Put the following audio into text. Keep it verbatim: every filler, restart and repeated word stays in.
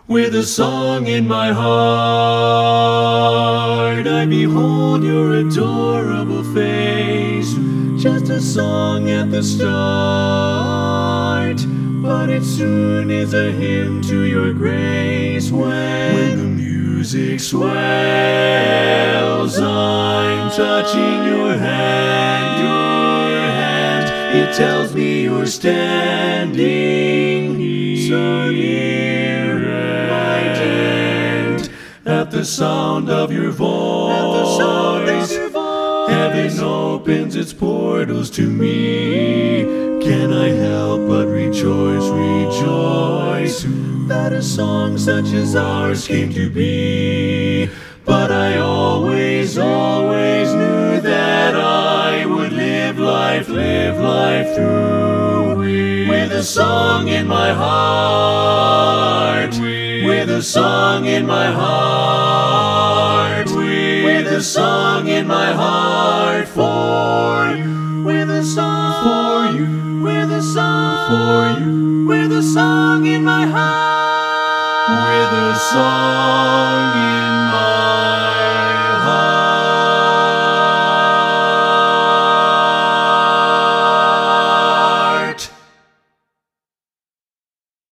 with a song in my heart. I behold your adorable face, just a song at the start, but it soon is a hymn to your grace. When, when the music swells, I'm touching your hand, your hand. It tells me you're standing so near, and at the sound of your voice, at the sound of your voice, heaven opens its portals to me. Can I help but rejoice, rejoice, that a song such as ours came to be? But I always, always knew that I would live life, live life through with a song in my heart, with a song in my heart, with a song in my heart for you, with a song for you, with a song for you, with a song in my heart, with a song in